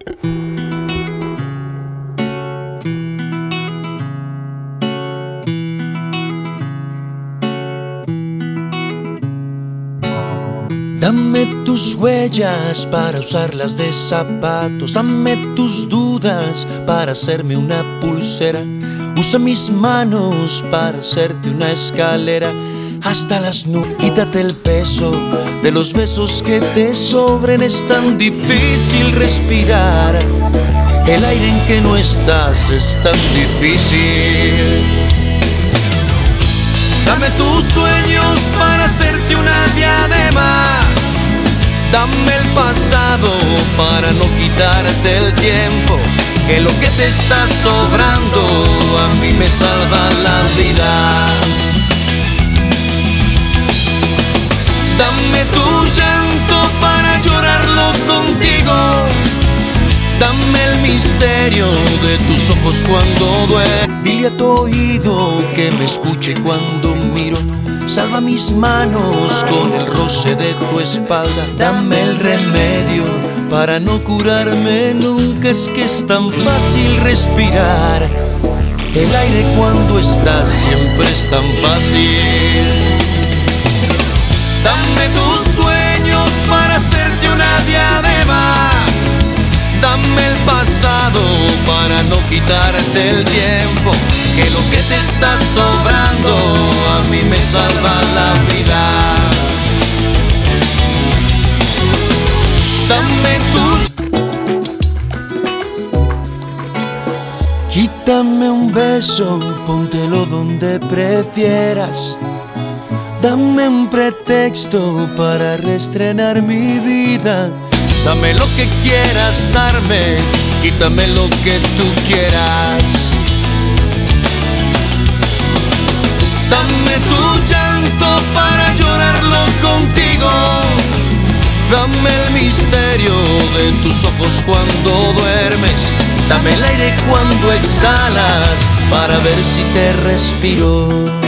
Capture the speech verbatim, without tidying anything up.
Dame tus huellas para usarlas de zapatos. Dame tus dudas para hacerme una pulsera. Usa mis manos para hacerte una escalera hasta las nubes. Quítate el peso de los besos que te sobren. Es tan difícil respirar. El aire en que no estás es tan difícil. Dame tus sueños para hacerte una diadema. Dame el pasado para no quitarte el tiempo, que lo que te está sobrando a mí me salva la vida. Dame tu llanto para llorarlo contigo. Dame el misterio de tus ojos cuando duermes. Dile a tu oído que me escuche cuando miro. Salva mis manos con el roce de tu espalda. Dame el remedio para no curarme nunca. Es que es tan fácil respirar. El aire cuando estás siempre es tan fácil. Dame tus sueños para hacerte una diadema. Dame el pasado para no quitarte el tiempo, que lo que te está sobrando a mí me salva la vida. Dame tu... Quítame un beso, póntelo donde prefieras. Dame un pretexto para reestrenar mi vida. Dame lo que quieras darme, quítame lo que tú quieras. Dame tu llanto para llorarlo contigo. Dame el misterio de tus ojos cuando duermes. Dame el aire cuando exhalas para ver si te respiro.